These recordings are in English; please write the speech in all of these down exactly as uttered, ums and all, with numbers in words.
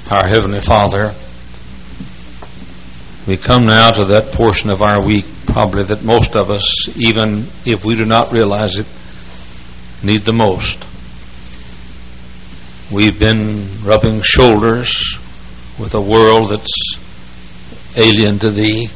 Our Heavenly Father, we come now to that portion of our week probably that most of us, even if we do not realize it, need the most. We've been rubbing shoulders with a world that's alien to Thee.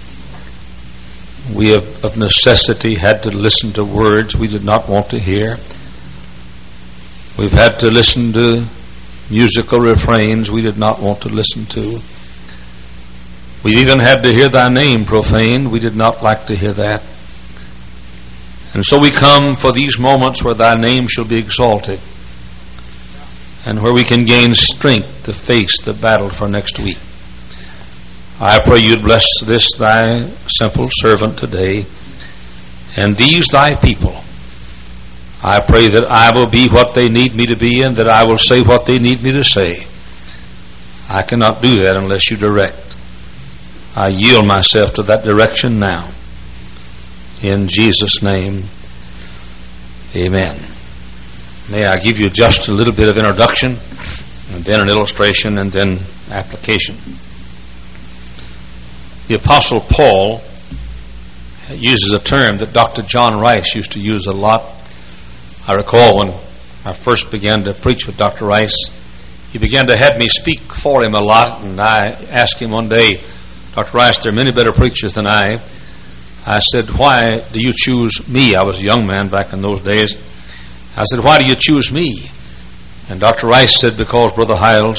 We have of necessity had to listen to words we did not want to hear. We've had to listen to musical refrains we did not want to listen to. We've even had to hear Thy name profaned. We did not like to hear that. And so we come for these moments where Thy name shall be exalted and where we can gain strength to face the battle for next week. I pray You'd bless this Thy simple servant today and these Thy people. I pray that I will be what they need me to be and that I will say what they need me to say. I cannot do that unless You direct. I yield myself to that direction now. In Jesus' name, amen. May I give you just a little bit of introduction and then an illustration and then application. The Apostle Paul uses a term that Doctor John Rice used to use a lot. I recall when I first began to preach with Doctor Rice, he began to have me speak for him a lot, and I asked him one day, Doctor Rice, there are many better preachers than I. I said, why do you choose me? I was a young man back in those days. I said, why do you choose me? And Doctor Rice said, because, Brother Hiles,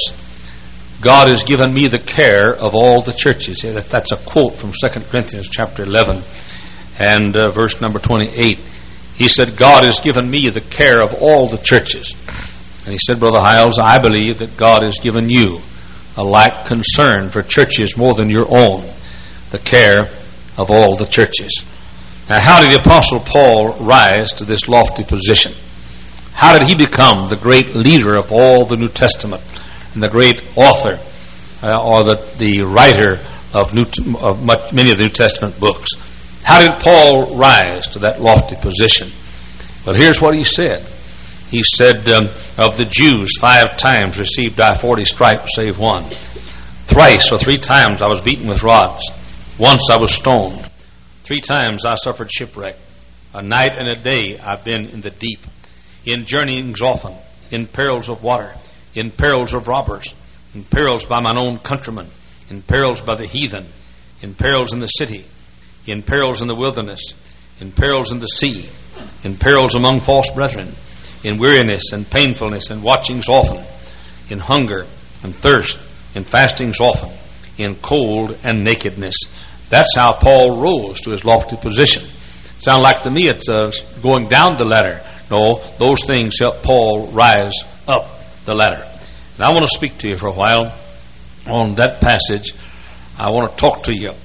God has given me the care of all the churches. That's a quote from Second Corinthians chapter eleven and uh, verse number twenty-eight. He said, God has given me the care of all the churches. And he said, Brother Hiles, I believe that God has given you a like concern for churches more than your own, the care of all the churches. Now, how did the Apostle Paul rise to this lofty position? How did he become the great leader of all the New Testament and the great author uh, or the, the writer of, New, of much, many of the New Testament books? How did Paul rise to that lofty position? Well, here's what he said. He said, um, of the Jews, five times received I forty stripes, save one. Thrice or three times I was beaten with rods. Once I was stoned. Three times I suffered shipwreck. A night and a day I've been in the deep. In journeyings often. In perils of water. In perils of robbers. In perils by mine own countrymen. In perils by the heathen. In perils in the city. In perils in the wilderness. In perils in the sea. In perils among false brethren. In weariness and painfulness and watchings often. In hunger and thirst. In fastings often. In cold and nakedness. That's how Paul rose to his lofty position. Sound like to me it's uh, going down the ladder. No, those things help Paul rise up the ladder. And I want to speak to you for a while on that passage. I want to talk to you.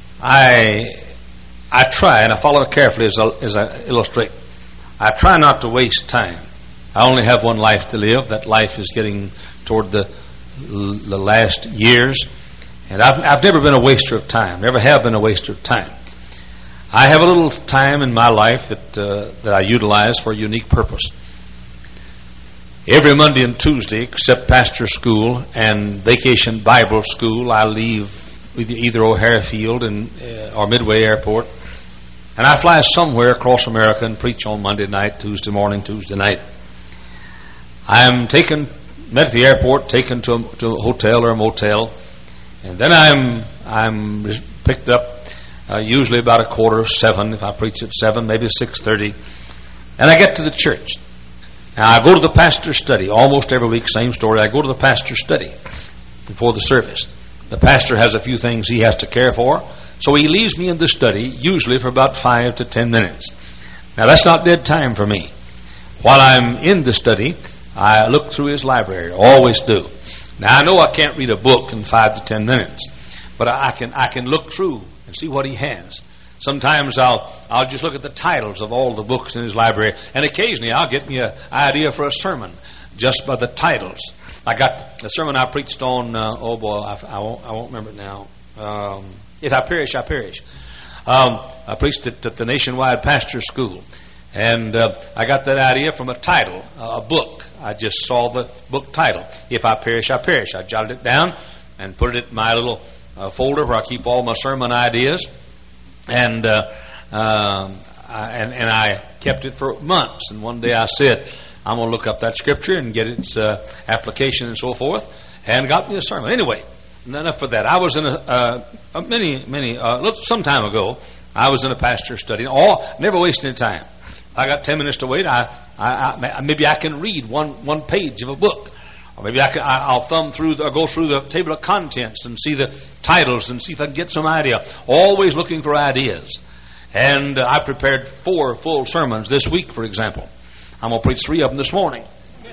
I I try, and I follow it carefully as I, as I illustrate. I try not to waste time. I only have one life to live. That life is getting toward the the last years. And I've, I've never been a waster of time. Never have been a waster of time. I have a little time in my life that uh, that I utilize for a unique purpose. Every Monday and Tuesday, except pastor school and vacation Bible school, I leave either O'Hare Field and, uh, or Midway Airport, and I fly somewhere across America and preach on Monday night, Tuesday morning, Tuesday night. I am taken, met at the airport, taken to a, to a hotel or a motel, and then I'm I'm picked up uh, usually about a quarter of seven, if I preach at seven, maybe six thirty, and I get to the church. Now I go to the pastor's study almost every week. Same story. I go to the pastor's study before the service. The pastor has a few things he has to care for, so he leaves me in the study usually for about five to ten minutes. Now that's not dead time for me. While I'm in the study, I look through his library. Always do. Now I know I can't read a book in five to ten minutes, but I can I can look through and see what he has. Sometimes I'll I'll just look at the titles of all the books in his library, and occasionally I'll get me an idea for a sermon just by the titles. I got the sermon I preached on. Uh, oh boy, I, I won't I won't remember it now. Um, if I perish, I perish. Um, I preached it at the Nationwide Pastor School, And uh, I got that idea from a title, uh, a book. I just saw the book title, If I Perish, I Perish. I jotted it down and put it in my little uh, folder where I keep all my sermon ideas. And, uh, um, I, and and I kept it for months. And one day I said, I'm going to look up that scripture and get its uh, application and so forth, and got me a sermon. Anyway, enough of that. I was in a, uh, a many, many, uh, some time ago, I was in a pastor's study. All, never wasting any time. I got ten minutes to wait. I, I, I maybe I can read one, one page of a book, or maybe I can, I, I'll thumb through, the, or go through the table of contents and see the titles and see if I can get some idea. Always looking for ideas. And uh, I prepared four full sermons this week, for example. I'm going to preach three of them this morning.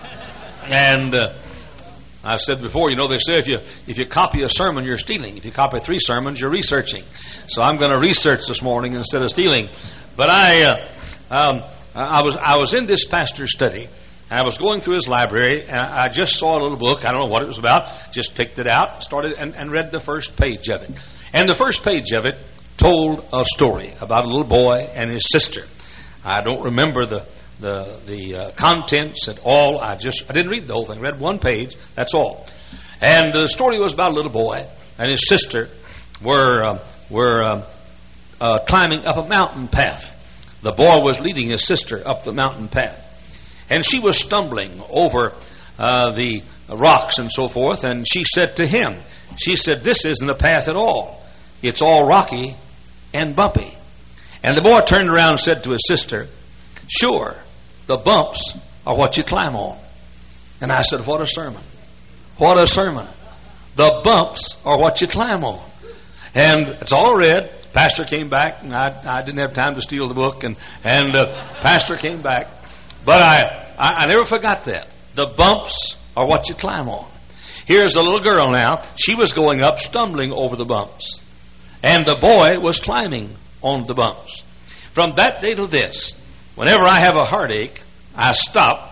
And uh, I've said before, you know, they say if you if you copy a sermon, you're stealing. If you copy three sermons, you're researching. So I'm going to research this morning instead of stealing. But I. Uh, Um, I was I was in this pastor's study, and I was going through his library, and I just saw a little book. I don't know what it was about. Just picked it out, started, and, and read the first page of it. And the first page of it told a story about a little boy and his sister. I don't remember the the the uh, contents at all. I just I didn't read the whole thing. I read one page. That's all. And the story was about a little boy and his sister were uh, were um, uh, climbing up a mountain path. The boy was leading his sister up the mountain path. And she was stumbling over uh, the rocks and so forth. And she said to him, she said, this isn't a path at all. It's all rocky and bumpy. And the boy turned around and said to his sister, sure, the bumps are what you climb on. And I said, what a sermon. What a sermon. The bumps are what you climb on. And it's all read. Pastor came back, and I, I didn't have time to steal the book, and and uh, Pastor came back. But I, I, I never forgot that. The bumps are what you climb on. Here's a little girl now. She was going up, stumbling over the bumps. And the boy was climbing on the bumps. From that day to this, whenever I have a heartache, I stop,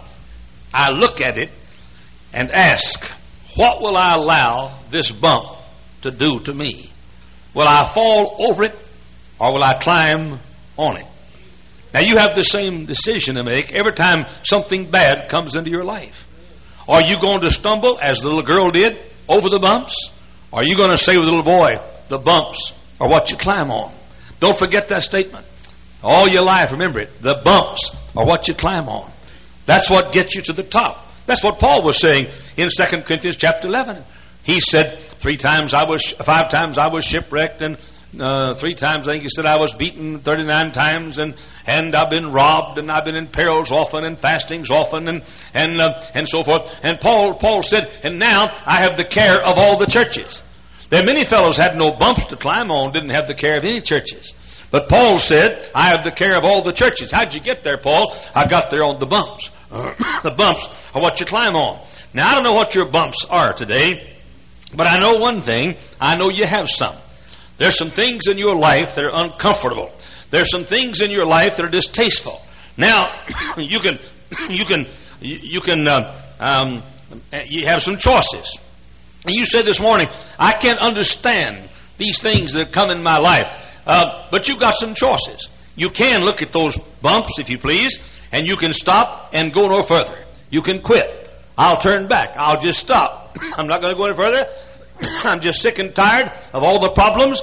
I look at it, and ask, what will I allow this bump to do to me? Will I fall over it, or will I climb on it? Now you have the same decision to make every time something bad comes into your life. Are you going to stumble, as the little girl did, over the bumps? Or are you going to say with the little boy, the bumps are what you climb on? Don't forget that statement. All your life, remember it. The bumps are what you climb on. That's what gets you to the top. That's what Paul was saying in Second Corinthians chapter eleven. He said, three times I was, five times I was shipwrecked, and uh, three times I think he said I was beaten thirty-nine times, and and I've been robbed, and I've been in perils often, and fastings often, and and uh, and so forth. And Paul Paul said, and now I have the care of all the churches. There are many fellows had no bumps to climb on, didn't have the care of any churches. But Paul said, I have the care of all the churches. How'd you get there, Paul? I got there on the bumps. The bumps are what you climb on. Now I don't know what your bumps are today. But I know one thing. I know you have some. There's some things in your life that are uncomfortable. There's some things in your life that are distasteful. Now, you can, you can, you can, uh, um, you have some choices. And you said this morning, I can't understand these things that come in my life. Uh, but you've got some choices. You can look at those bumps, if you please, and you can stop and go no further. You can quit. I'll turn back. I'll just stop. I'm not going to go any further. I'm just sick and tired of all the problems.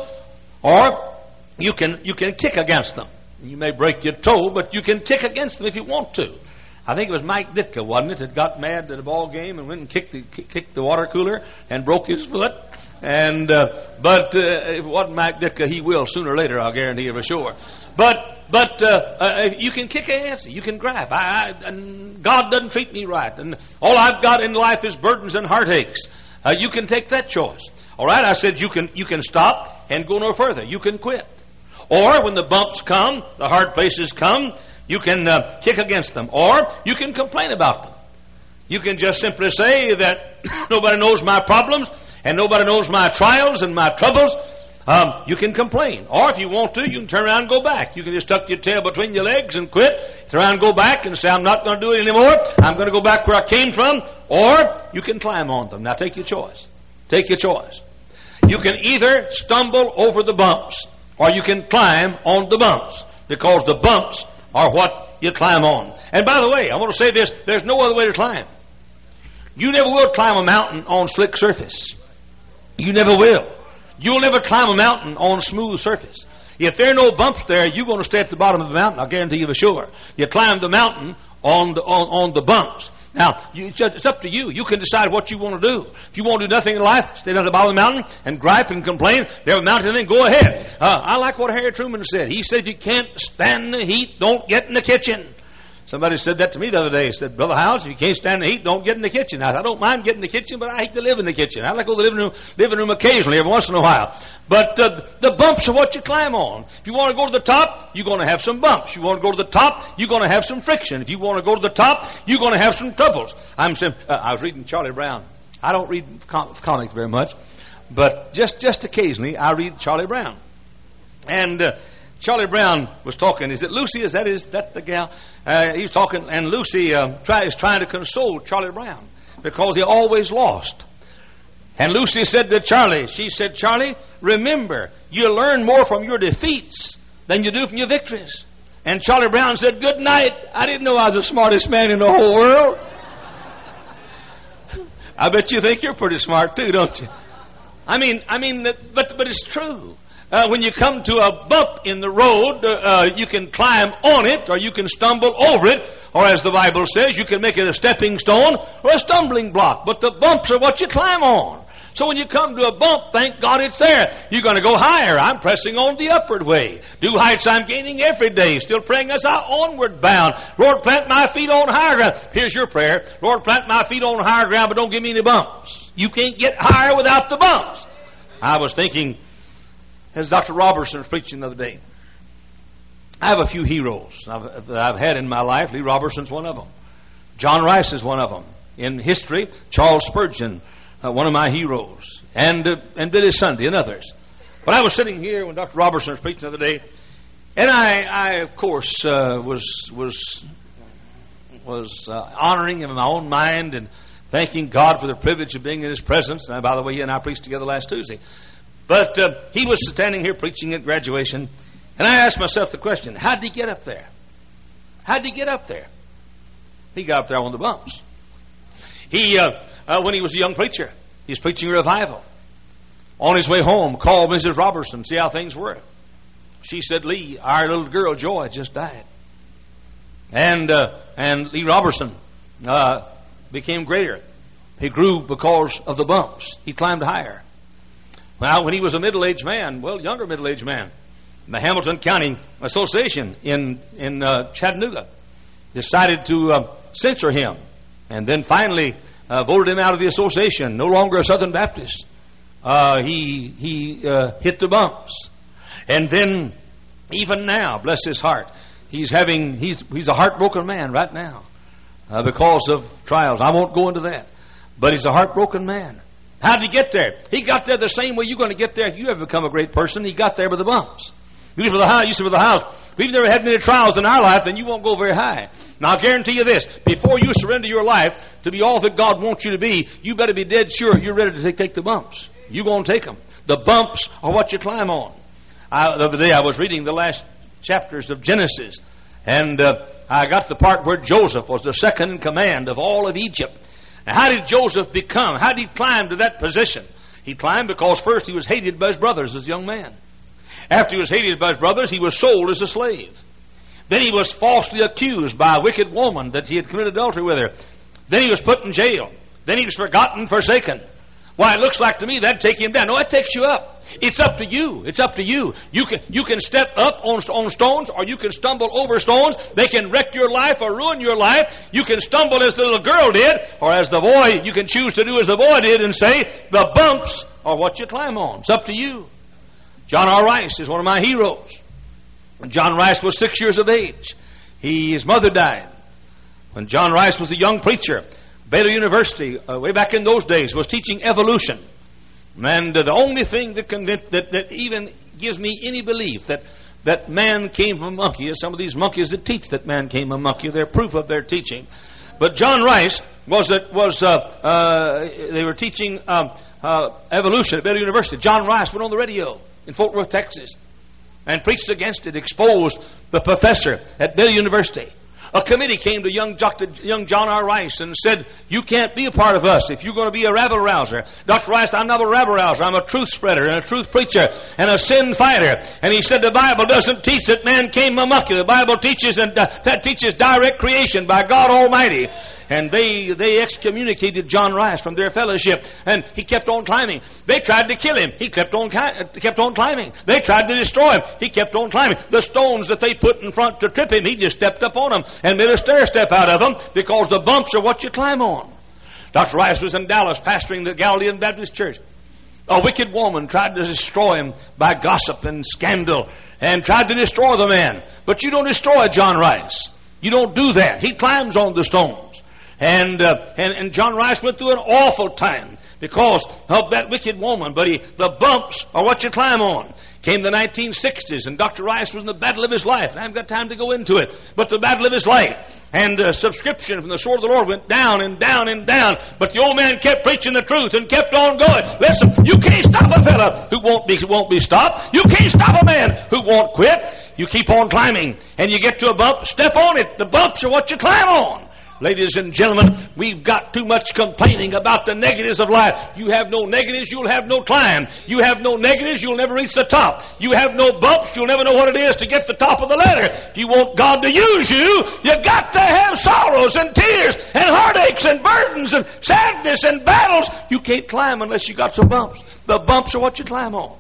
Or you can you can kick against them. You may break your toe, but you can kick against them if you want to. I think it was Mike Ditka, wasn't it, that got mad at a ball game and went and kicked the, kicked the water cooler and broke his foot. And uh, but uh, if it wasn't Mike Ditka, he will sooner or later. I'll guarantee you for sure. But but uh, uh, you can kick against it. You can grab. I, I, and God doesn't treat me right, and all I've got in life is burdens and heartaches. Uh, you can take that choice. All right, I said you can you can stop and go no further. You can quit. Or when the bumps come, the hard places come, you can uh, kick against them. Or you can complain about them. You can just simply say that nobody knows my problems and nobody knows my trials and my troubles. Um, you can complain. Or if you want to, you can turn around and go back. You can just tuck your tail between your legs and quit. Turn around and go back and say, I'm not going to do it anymore. I'm going to go back where I came from. Or you can climb on them. Now take your choice. Take your choice. You can either stumble over the bumps or you can climb on the bumps, because the bumps are what you climb on. And by the way, I want to say this, there's no other way to climb. You never will climb a mountain on slick surface. You never will. You'll never climb a mountain on smooth surface. If there are no bumps there, you're going to stay at the bottom of the mountain, I'll guarantee you for sure. You climb the mountain on the, on, on the bumps. Now, you, it's up to you. You can decide what you want to do. If you want to do nothing in life, stay down at the bottom of the mountain and gripe and complain. There's a mountain, then go ahead. Uh, I like what Harry Truman said. He said, if you can't stand the heat, don't get in the kitchen. Somebody said that to me the other day. He said, Brother Howes, if you can't stand the heat, don't get in the kitchen. I, I don't mind getting in the kitchen, but I hate to live in the kitchen. I like to go to the living room, living room occasionally, every once in a while. But uh, the bumps are what you climb on. If you want to go to the top, you're going to have some bumps. You want to go to the top, you're going to have some friction. If you want to go to the top, you're going to have some troubles. I'm sim- uh, I was reading Charlie Brown. I don't read com- comics very much, but just, just occasionally I read Charlie Brown. And uh, Charlie Brown was talking. Is it Lucy? Is that is that the gal? Uh, he was talking, and Lucy uh, try, is trying to console Charlie Brown because he always lost. And Lucy said to Charlie, she said, Charlie, remember, you learn more from your defeats than you do from your victories. And Charlie Brown said, good night. I didn't know I was the smartest man in the whole world. I bet you think you're pretty smart too, don't you? I mean, I mean, but but it's true. Uh, when you come to a bump in the road, uh, uh, you can climb on it, or you can stumble over it, or as the Bible says, you can make it a stepping stone or a stumbling block. But the bumps are what you climb on. So when you come to a bump, thank God it's there. You're going to go higher. I'm pressing on the upward way. Due heights I'm gaining every day, still praying as I onward bound. Lord, plant my feet on higher ground. Here's your prayer. Lord, plant my feet on higher ground, but don't give me any bumps. You can't get higher without the bumps. I was thinking, as Doctor Robertson was preaching the other day, I have a few heroes I've, that I've had in my life. Lee Robertson's one of them. John Rice is one of them. In history, Charles Spurgeon, uh, one of my heroes. And uh, and Billy Sunday and others. But I was sitting here when Doctor Robertson was preaching the other day, and I, I of course, uh, was was was uh, honoring him in my own mind and thanking God for the privilege of being in His presence. And by the way, he and I preached together last Tuesday. But uh, he was standing here preaching at graduation, and I asked myself the question, how did he get up there? How did he get up there? He got up there on the bumps. He, uh, uh, when he was a young preacher, he was preaching a revival. On his way home, called Missus Robertson, see how things were. She said, Lee, our little girl Joy just died. And uh, and Lee Robertson uh, became greater. He grew because of the bumps. He climbed higher. Now, when he was a middle-aged man, well, younger middle-aged man, the Hamilton County Association in in uh, Chattanooga decided to uh, censor him, and then finally uh, voted him out of the association. No longer a Southern Baptist. Uh, he he uh, hit the bumps, and then even now, bless his heart, he's having he's he's a heartbroken man right now uh, because of trials. I won't go into that, but he's a heartbroken man. How did he get there? He got there the same way you're going to get there if you ever become a great person. He got there with the bumps. You for the house, you said with the house. We've never had many trials in our life, then you won't go very high. Now, I'll guarantee you this. Before you surrender your life to be all that God wants you to be, you better be dead sure you're ready to take, take the bumps. You're going to take them. The bumps are what you climb on. I, the other day I was reading the last chapters of Genesis, and uh, I got the part where Joseph was the second in command of all of Egypt. Now, how did Joseph become? How did he climb to that position? He climbed because first he was hated by his brothers as a young man. After he was hated by his brothers, he was sold as a slave. Then he was falsely accused by a wicked woman that he had committed adultery with her. Then he was put in jail. Then he was forgotten, forsaken. Why, it looks like to me that'd take him down. No, it takes you up. It's up to you. It's up to you. You can you can step up on, on stones, or you can stumble over stones. They can wreck your life or ruin your life. You can stumble as the little girl did, or as the boy, you can choose to do as the boy did and say, the bumps are what you climb on. It's up to you. John R. Rice is one of my heroes. When John Rice was six years of age, he, his mother died. When John Rice was a young preacher, Baylor University, uh, way back in those days, was teaching evolution. And uh, the only thing that, convinced, that that even gives me any belief that, that man came from a monkey is some of these monkeys that teach that man came from a monkey. They're proof of their teaching. But John Rice was, uh, was uh, uh, they were teaching um, uh, evolution at Baylor University. John Rice went on the radio in Fort Worth, Texas. and preached against it, exposed the professor at Baylor University. A committee came to young, Doctor, young John R. Rice and said, you can't be a part of us if you're going to be a rabble-rouser. Doctor Rice, I'm not a rabble-rouser. I'm a truth spreader and a truth preacher and a sin fighter. And he said the Bible doesn't teach that man came amok you. The Bible teaches and uh, that teaches direct creation by God Almighty. And they they excommunicated John Rice from their fellowship, and he kept on climbing. They tried to kill him. He kept on kept on climbing. They tried to destroy him. He kept on climbing. The stones that they put in front to trip him, he just stepped up on them and made a stair step out of them, because the bumps are what you climb on. Doctor Rice was in Dallas pastoring the Galilean Baptist Church. A wicked woman tried to destroy him by gossip and scandal, and tried to destroy the man. But you don't destroy John Rice. You don't do that. He climbs on the stones. And, uh, and and John Rice went through an awful time because of that wicked woman. But he, the bumps are what you climb on. Came the nineteen sixties, and Doctor Rice was in the battle of his life. And I haven't got time to go into it, but the battle of his life. And uh, subscription from the sword of the Lord went down and down and down. But the old man kept preaching the truth and kept on going. Listen, you can't stop a fella who won't be won't be stopped. You can't stop a man who won't quit. You keep on climbing, and you get to a bump, step on it. The bumps are what you climb on. Ladies and gentlemen, we've got too much complaining about the negatives of life. You have no negatives, you'll have no climb. You have no negatives, you'll never reach the top. You have no bumps, you'll never know what it is to get to the top of the ladder. If you want God to use you, you got to have sorrows and tears and heartaches and burdens and sadness and battles. You can't climb unless you got some bumps. The bumps are what you climb on.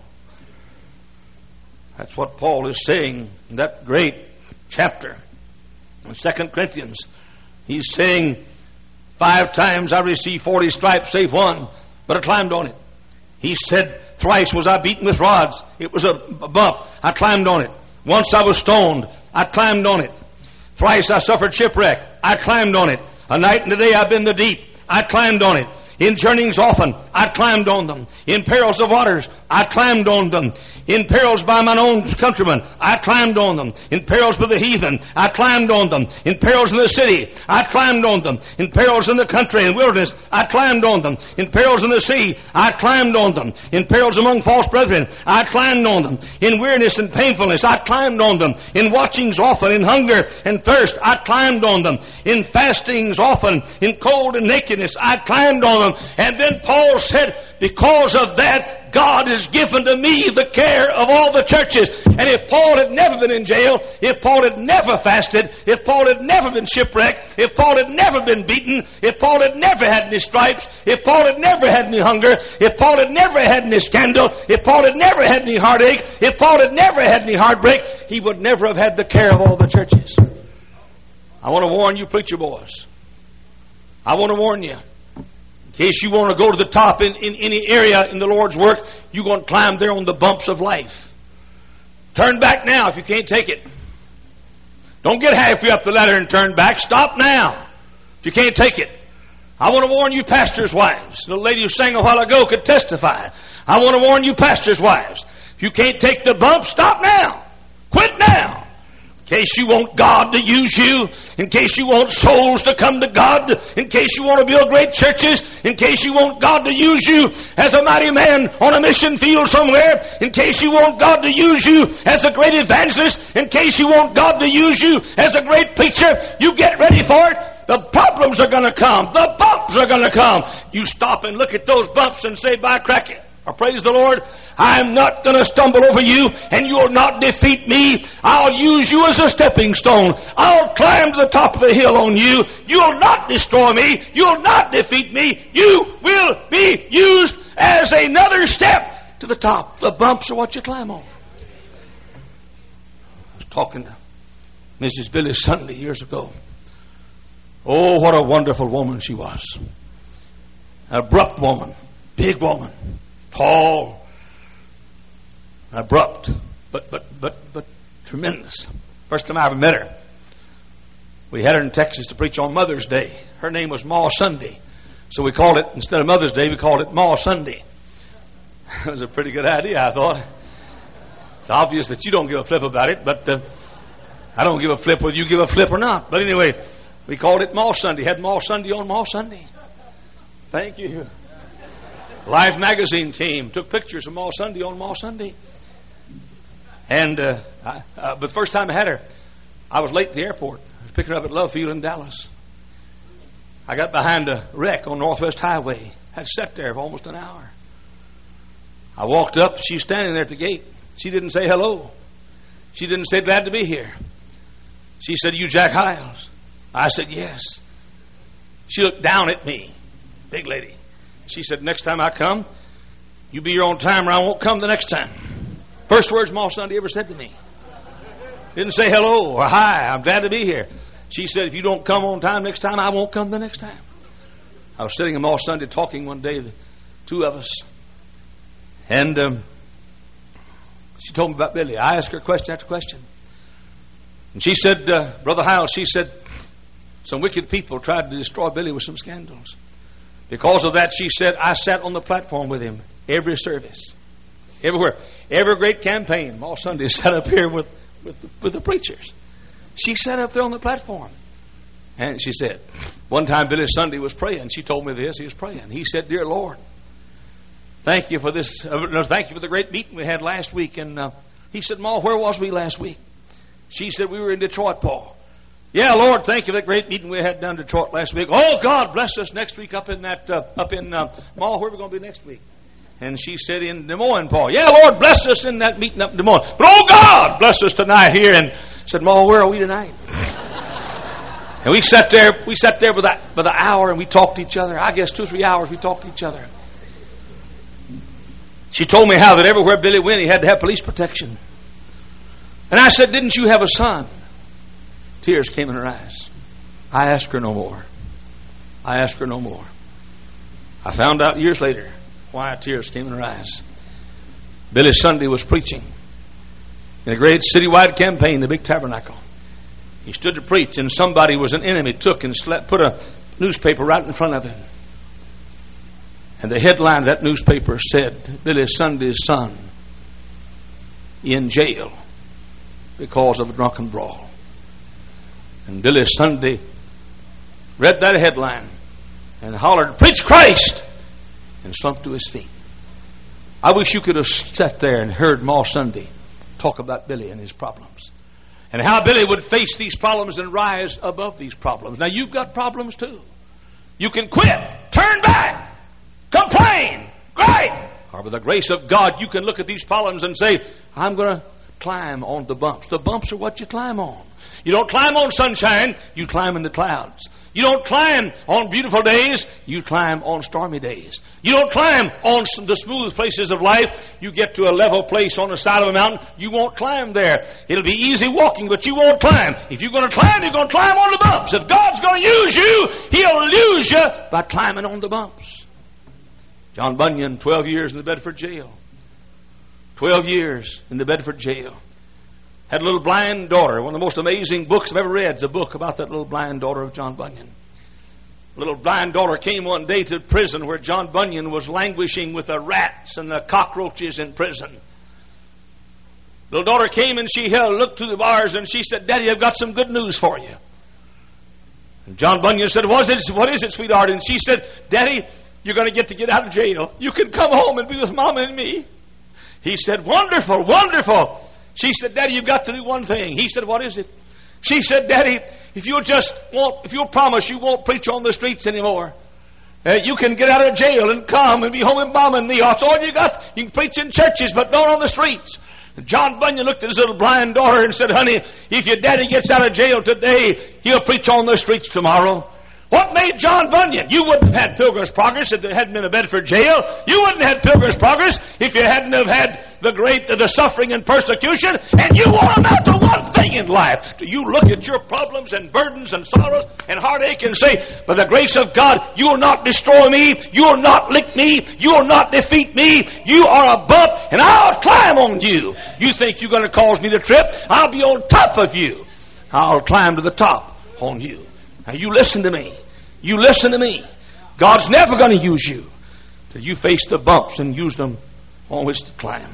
That's what Paul is saying in that great chapter in Second Corinthians. He's saying, five times I received forty stripes, save one, but I climbed on it. He said, thrice was I beaten with rods. It was a bump. I climbed on it. Once I was stoned. I climbed on it. Thrice I suffered shipwreck. I climbed on it. A night and a day I've been in the deep. I climbed on it. In journeyings often, I climbed on them. In perils of waters, I climbed on them. In perils by mine own countrymen, I climbed on them. In perils with the heathen, I climbed on them. In perils in the city, I climbed on them. In perils in the country and wilderness, I climbed on them. In perils in the sea, I climbed on them. In perils among false brethren, I climbed on them. In weariness and painfulness, I climbed on them. In watchings often, in hunger and thirst, I climbed on them. In fastings often, in cold and nakedness, I climbed on them. And then Paul said, because of that, God has given to me the care of all the churches. And if Paul had never been in jail, if Paul had never fasted, if Paul had never been shipwrecked, if Paul had never been beaten, if Paul had never had any stripes, if Paul had never had any hunger, if Paul had never had any scandal, if Paul had never had any heartache, if Paul had never had any heartbreak, he would never have had the care of all the churches. I want to warn you, preacher boys. I want to warn you. In case you want to go to the top in, in any area in the Lord's work, you're going to climb there on the bumps of life. Turn back now if you can't take it. Don't get halfway up the ladder and turn back. Stop now if you can't take it. I want to warn you pastors' wives. The lady who sang a while ago could testify. I want to warn you pastors' wives. If you can't take the bump, stop now. Quit now. In case you want God to use you, in case you want souls to come to God, in case you want to build great churches, in case you want God to use you as a mighty man on a mission field somewhere, in case you want God to use you as a great evangelist, in case you want God to use you as a great preacher, you get ready for it. The problems are going to come. The bumps are going to come. You stop and look at those bumps and say, by cracky, or praise the Lord, I'm not going to stumble over you, and you'll not defeat me. I'll use you as a stepping stone. I'll climb to the top of the hill on you. You'll not destroy me. You'll not defeat me. You will be used as another step to the top. The bumps are what you climb on. I was talking to Missus Billy Sunday years ago. Oh, what a wonderful woman she was. An abrupt woman, big woman, tall, abrupt, but but but but tremendous. First time I ever met her, we had her in Texas to preach on Mother's Day. Her name was Ma Sunday, so we called it, instead of Mother's Day, we called it Ma Sunday. It was a pretty good idea, I thought. It's obvious that you don't give a flip about it, but uh, I don't give a flip whether you give a flip or not. But anyway, we called it Ma Sunday. Had Ma Sunday on Ma Sunday. Thank you. Life magazine came, took pictures of Ma Sunday on Ma Sunday. And uh, I, uh, but the first time I had her, I was late at the airport. I was picking her up at Love Field in Dallas. I got behind a wreck on Northwest Highway. Had sat there for almost an hour. I walked up. She was standing there at the gate. She didn't say hello. She didn't say glad to be here. She said, "You Jack Hyles?" I said, "Yes." She looked down at me. Big lady. She said, "Next time I come, you be your own time or I won't come the next time." First words Ma Sunday ever said to me. Didn't say hello or hi. I'm glad to be here. She said, "If you don't come on time next time, I won't come the next time." I was sitting in Ma Sunday talking one day, the two of us. And um, she told me about Billy. I asked her question after question. And she said, uh, Brother Hyles, she said, some wicked people tried to destroy Billy with some scandals. Because of that, she said, I sat on the platform with him every service. Everywhere. Every great campaign. Ma Sunday sat up here with, with, the, with the preachers. She sat up there on the platform. And she said, one time Billy Sunday was praying. She told me this. He was praying. He said, "Dear Lord, thank you for this. Uh, no, thank you for the great meeting we had last week." And uh, he said, "Ma, where was we last week?" She said, "We were in Detroit, Paul." "Yeah, Lord, thank you for that great meeting we had down in Detroit last week." "Oh, God bless us next week up in that, uh, up in, uh, Ma, where are we going to be next week?" And she said, "In Des Moines, Paul." "Yeah, Lord, bless us in that meeting up in Des Moines." "But oh, God bless us tonight here." And I said, "Ma, where are we tonight?" And we sat there, we sat there for the, for the hour and we talked to each other. I guess two or three hours we talked to each other. She told me how that everywhere Billy went, he had to have police protection. And I said, "Didn't you have a son?" Tears came in her eyes. I asked her no more. I asked her no more. I found out years later why tears came in her eyes. Billy Sunday was preaching in a great citywide campaign, the Big Tabernacle. He stood to preach, and somebody was an enemy, took and slept, put a newspaper right in front of him. And the headline of that newspaper said, "Billy Sunday's son in jail because of a drunken brawl." And Billy Sunday read that headline and hollered, "Preach Christ!" and slumped to his feet. I wish you could have sat there and heard Ma Sunday talk about Billy and his problems. And how Billy would face these problems and rise above these problems. Now you've got problems too. You can quit, turn back, complain, gripe. Or by the grace of God, you can look at these problems and say, I'm going to climb on the bumps. The bumps are what you climb on. You don't climb on sunshine, you climb in the clouds. You don't climb on beautiful days, you climb on stormy days. You don't climb on the smooth places of life. You get to a level place on the side of a mountain, you won't climb there. It'll be easy walking, but you won't climb. If you're going to climb, you're going to climb on the bumps. If God's going to use you, He'll use you by climbing on the bumps. John Bunyan, twelve years in the Bedford jail. twelve years in the Bedford jail. Had a little blind daughter. One of the most amazing books I've ever read is a book about that little blind daughter of John Bunyan. The little blind daughter came one day to prison where John Bunyan was languishing with the rats and the cockroaches in prison. Little daughter came and she held, looked through the bars and she said, "Daddy, I've got some good news for you." And John Bunyan said, "What is it, what is it, sweetheart?" And she said, "Daddy, you're going to get to get out of jail. You can come home and be with Mama and me." He said, "Wonderful, wonderful." She said, "Daddy, you've got to do one thing." He said, "What is it?" She said, "Daddy, if you'll just won't, if you'll promise you won't preach on the streets anymore, uh, you can get out of jail and come and be home with Mama and me. That's all you got. You can preach in churches, but not on the streets." And John Bunyan looked at his little blind daughter and said, "Honey, if your daddy gets out of jail today, he'll preach on the streets tomorrow." What made John Bunyan? You wouldn't have had Pilgrim's Progress if there hadn't been a Bedford jail. You wouldn't have had Pilgrim's Progress if you hadn't have had the great, the suffering and persecution. And you want them out to one thing in life. Do you look at your problems and burdens and sorrows and heartache and say, by the grace of God, you will not destroy me. You will not lick me. You will not defeat me. You are a bump and I'll climb on you. You think you're going to cause me to trip? I'll be on top of you. I'll climb to the top on you. Now you listen to me. You listen to me. God's never going to use you till you face the bumps and use them on which to climb.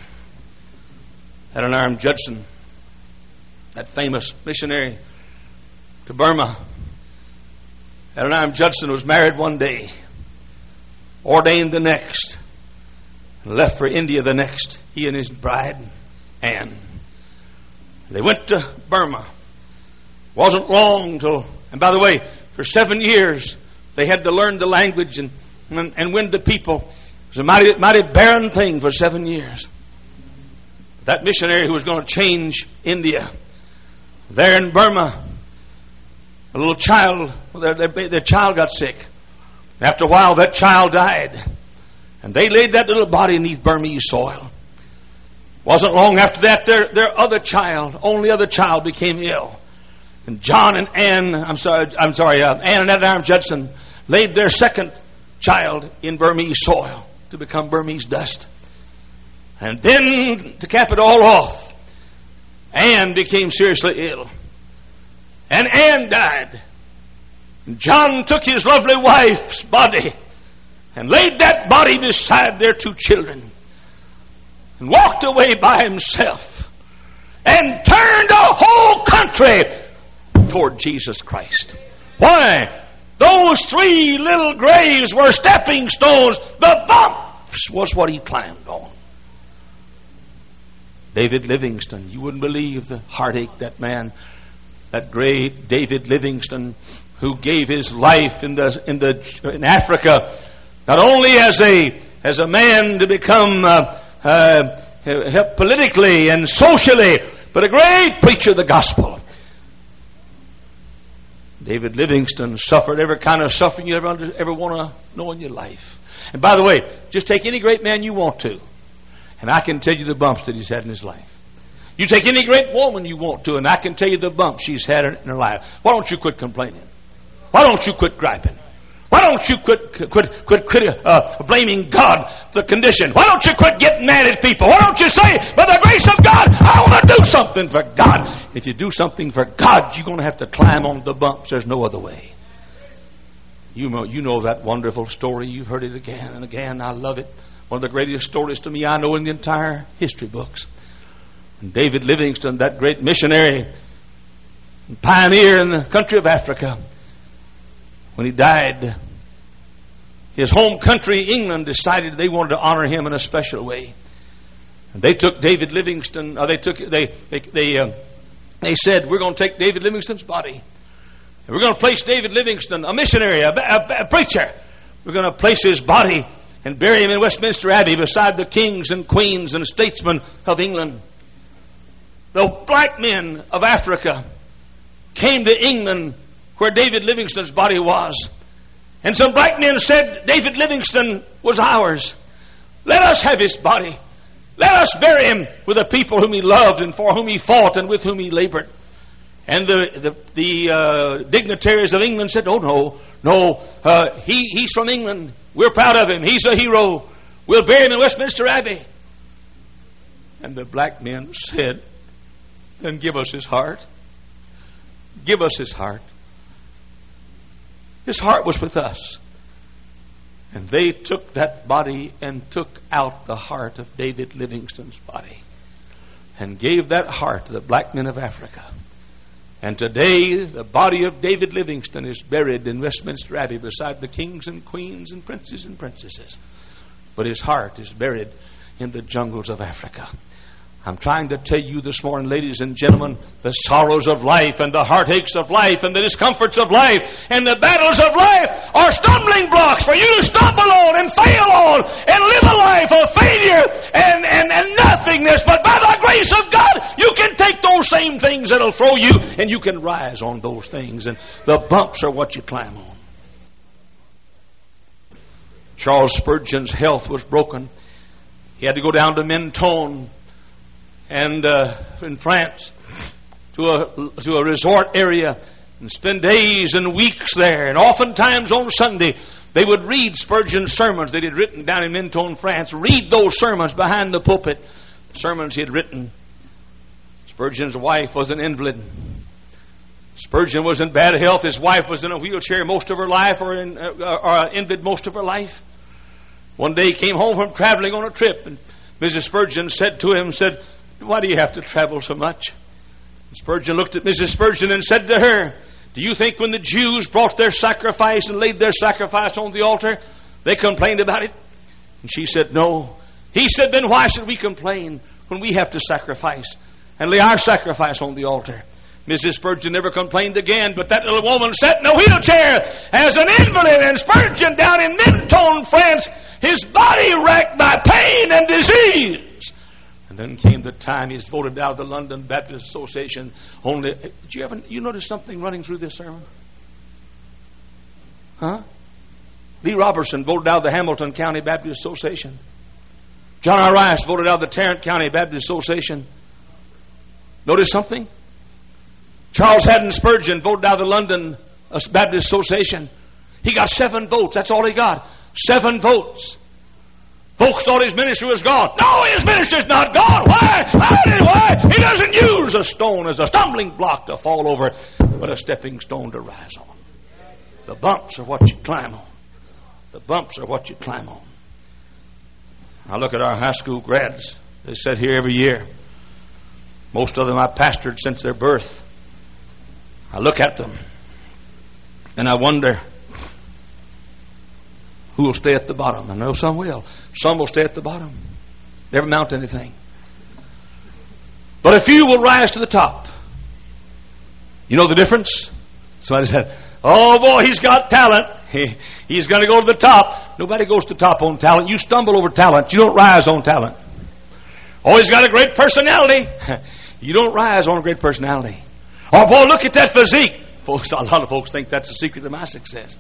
Adoniram Judson, that famous missionary to Burma. Adoniram Judson was married one day, ordained the next, and left for India the next. He and his bride, Anne. They went to Burma. Wasn't long till, and by the way, for seven years they had to learn the language and, and, and win the people. It was a mighty, mighty barren thing for seven years. That missionary who was going to change India, there in Burma, a little child, their, their, their child got sick. After a while, that child died. And they laid that little body beneath Burmese soil. Wasn't long after that, their, their other child, only other child, became ill. And John and Ann, I'm sorry, I'm sorry, uh, Ann and Adam Judson laid their second child in Burmese soil to become Burmese dust. And then, to cap it all off, Ann became seriously ill. And Ann died. And John took his lovely wife's body and laid that body beside their two children and walked away by himself and turned the whole country toward Jesus Christ. Why? Those three little graves were stepping stones. The bumps was what he climbed on. David Livingstone, you wouldn't believe the heartache that man, that great David Livingstone, who gave his life in the in the in Africa, not only as a as a man to become uh, uh, politically and socially, but a great preacher of the gospel. David Livingstone suffered every kind of suffering you ever under, ever want to know in your life. And by the way, just take any great man you want to, and I can tell you the bumps that he's had in his life. You take any great woman you want to, and I can tell you the bumps she's had in her life. Why don't you quit complaining? Why don't you quit griping? Why don't you quit quit quit, quit uh, blaming God for the condition? Why don't you quit getting mad at people? Why don't you say, by the grace of God, I want to do something for God? If you do something for God, you're going to have to climb on the bumps. There's no other way. You know, you know that wonderful story. You've heard it again and again. I love it. One of the greatest stories to me I know in the entire history books. And David Livingstone, that great missionary and pioneer in the country of Africa, when he died, his home country, England, decided they wanted to honor him in a special way. And they took David Livingstone, or they took, they, they, they, uh, they said, we're going to take David Livingstone's body. And we're going to place David Livingstone, a missionary, a, a, a preacher. We're going to place his body and bury him in Westminster Abbey beside the kings and queens and statesmen of England. The black men of Africa came to England where David Livingstone's body was. And some black men said David Livingstone was ours. Let us have his body. Let us bury him with the people whom he loved and for whom he fought and with whom he labored. And the the, the uh, dignitaries of England said, oh no, no, uh, he, he's from England. We're proud of him. He's a hero. We'll bury him in Westminster Abbey. And the black men said, then give us his heart. Give us his heart. His heart was with us. And they took that body and took out the heart of David Livingstone's body and gave that heart to the black men of Africa. And today, the body of David Livingstone is buried in Westminster Abbey beside the kings and queens and princes and princesses. But his heart is buried in the jungles of Africa. I'm trying to tell you this morning, ladies and gentlemen, the sorrows of life and the heartaches of life and the discomforts of life and the battles of life are stumbling blocks for you to stumble on and fail on and live a life of failure and, and, and nothingness. But by the grace of God, you can take those same things that'll throw you and you can rise on those things. And the bumps are what you climb on. Charles Spurgeon's health was broken. He had to go down to Menton and uh, in France to a to a resort area and spend days and weeks there. And oftentimes on Sunday they would read Spurgeon's sermons that he had written down in Menton, France. Read those sermons behind the pulpit, sermons he had written. Spurgeon's wife was an invalid. Spurgeon was in bad health. His wife was in a wheelchair most of her life, or in uh, or an invalid most of her life. One day he came home from traveling on a trip, and Missus Spurgeon said to him, said, why do you have to travel so much? And Spurgeon looked at Missus Spurgeon and said to her, do you think when the Jews brought their sacrifice and laid their sacrifice on the altar, they complained about it? And she said, no. He said, then why should we complain when we have to sacrifice and lay our sacrifice on the altar. Missus Spurgeon never complained again, but that little woman sat in a wheelchair as an invalid, and Spurgeon down in Mentone, France, his body racked by pain and disease. And then came the time he was voted out of the London Baptist Association. Only, did you ever, you notice something running through this sermon? Huh? Lee Robertson voted out of the Hamilton County Baptist Association. John R. Rice voted out of the Tarrant County Baptist Association. Notice something? Charles Haddon Spurgeon voted out of the London Baptist Association. He got seven votes. That's all he got. Seven votes. Folks thought his ministry was gone. No, his ministry's not gone. Why? Why? He doesn't use a stone as a stumbling block to fall over, but a stepping stone to rise on. The bumps are what you climb on. The bumps are what you climb on. I look at our high school grads. They sit here every year. Most of them I've pastored since their birth. I look at them and I wonder who will stay at the bottom. I know some will. Some will stay at the bottom. Never amount to anything. But a few will rise to the top. You know the difference? Somebody said, oh boy, he's got talent. He, he's going to go to the top. Nobody goes to the top on talent. You stumble over talent. You don't rise on talent. Oh, he's got a great personality. You don't rise on a great personality. Oh boy, look at that physique. Folks, a lot of folks think that's the secret of my success.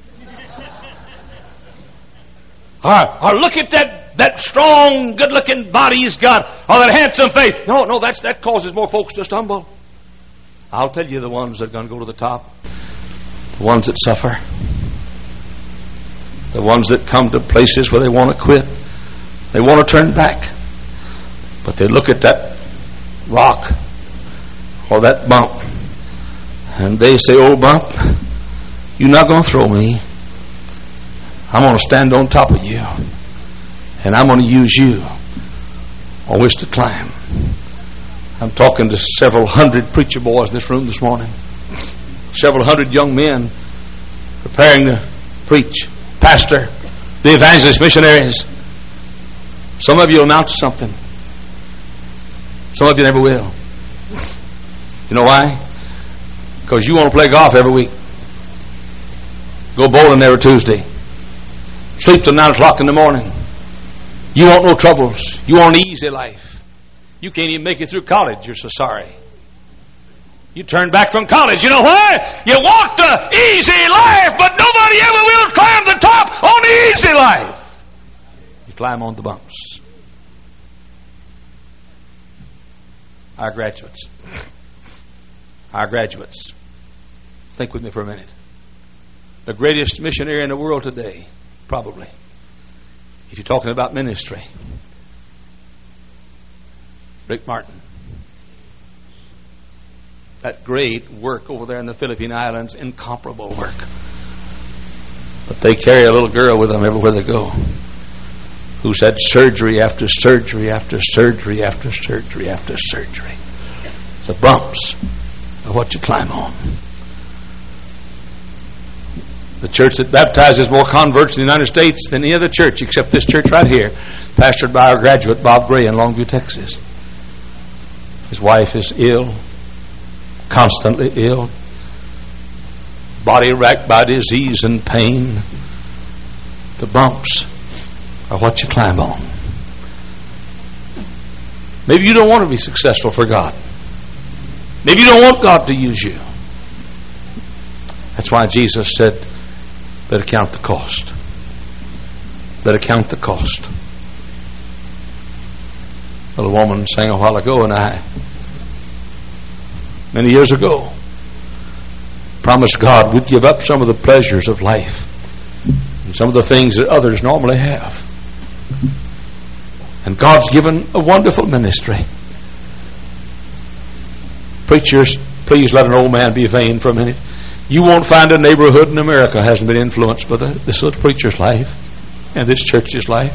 Or, or look at that, that strong, good-looking body he's got. Or that handsome face. No, no, that's, that causes more folks to stumble. I'll tell you the ones that are going to go to the top. The ones that suffer. The ones that come to places where they want to quit. They want to turn back. But they look at that rock or that bump and they say, oh bump, you're not going to throw me. I'm going to stand on top of you and I'm going to use you on which to climb. I'm talking to several hundred preacher boys in this room this morning. Several hundred young men preparing to preach, pastor, the evangelist, missionaries. Some of you will amount to something. Some of you never will. You know why? Because you want to play golf every week. Go bowling every Tuesday. Sleep till nine o'clock in the morning. You want no troubles. You want an easy life. You can't even make it through college. You're so sorry. You turn back from college. You know why? You walk the easy life, but nobody ever will climb the top on the easy life. You climb on the bumps. Our graduates. Our graduates. Think with me for a minute. The greatest missionary in the world today, probably, if you're talking about ministry, Rick Martin. That great work over there in the Philippine Islands, incomparable work. But they carry a little girl with them everywhere they go, who's had surgery after surgery after surgery after surgery after surgery. The bumps are what you climb on. The church that baptizes more converts in the United States than any other church, except this church right here, pastored by our graduate Bob Gray in Longview, Texas. His wife is ill, constantly ill, body racked by disease and pain. The bumps are what you climb on. Maybe you don't want to be successful for God. Maybe you don't want God to use you. That's why Jesus said, better count the cost. Better count the cost. A little woman sang a while ago, and I, many years ago, promised God we'd give up some of the pleasures of life and some of the things that others normally have. And God's given a wonderful ministry. Preachers, please let an old man be vain for a minute. You won't find a neighborhood in America hasn't been influenced by the, this little preacher's life and this church's life.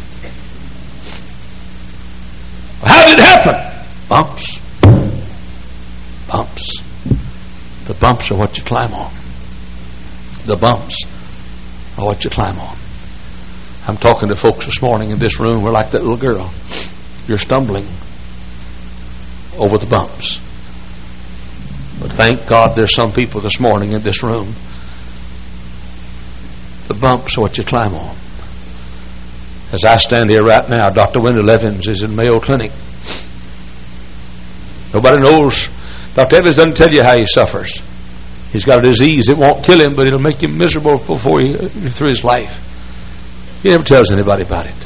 How did it happen? Bumps. Bumps. The bumps are what you climb on. The bumps are what you climb on. I'm talking to folks this morning in this room. We're like that little girl. You're stumbling. over the bumps. But thank God there's some people this morning in this room. The bumps are what you climb on. As I stand here right now, Doctor Wendell Evans is in Mayo Clinic. Nobody knows. Doctor Evans doesn't tell you how he suffers. He's got a disease. It won't kill him, but it'll make him miserable before he, through his life. He never tells anybody about it.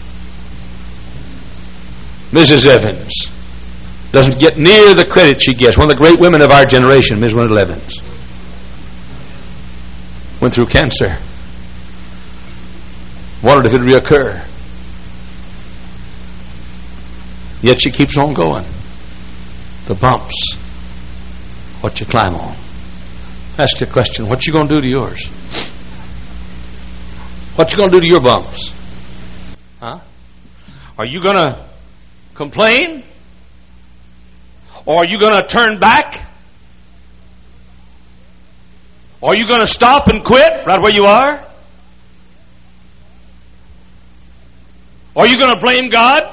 Missus Evans doesn't get near the credit she gets. One of the great women of our generation, Miz Wendell Evans, went through cancer. Wondered if it would reoccur. Yet she keeps on going. The bumps, what you climb on. Ask you a question. What you going to do to yours? What you going to do to your bumps? Huh? Are you going to complain? Or are you going to turn back? Or are you going to stop and quit right where you are? Or are you going to blame God?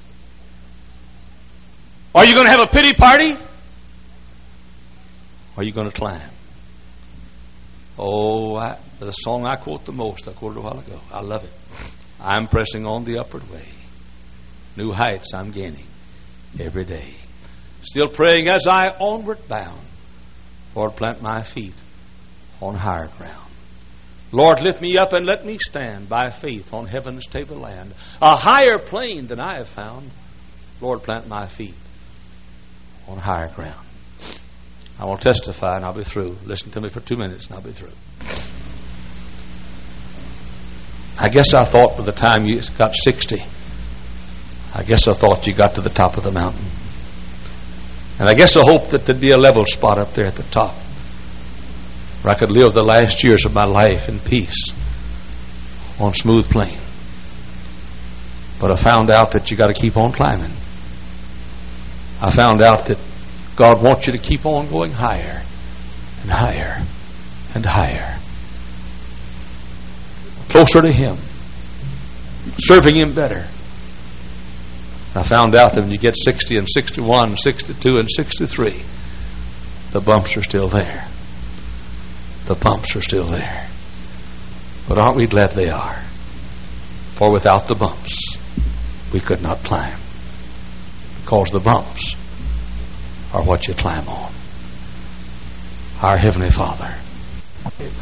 Are you going to have a pity party? Or are you going to climb? Oh, I, the song I quote the most, I quoted a while ago. I love it. I'm pressing on the upward way. New heights I'm gaining every day. Still praying as I onward bound. Lord, plant my feet on higher ground. Lord, lift me up and let me stand by faith on heaven's tableland. A higher plane than I have found. Lord, plant my feet on higher ground. I will testify and I'll be through. Listen to me for two minutes and I'll be through. I guess I thought by the time you got sixty, I guess I thought you got to the top of the mountain. And I guess I hoped that there'd be a level spot up there at the top where I could live the last years of my life in peace on smooth plain. But I found out that you got to keep on climbing. I found out that God wants you to keep on going higher and higher and higher. Closer to Him. Serving Him better. I found out that when you get sixty and sixty-one, sixty-two and sixty-three, the bumps are still there. The bumps are still there. But aren't we glad they are? For without the bumps, we could not climb. Because the bumps are what you climb on. Our Heavenly Father,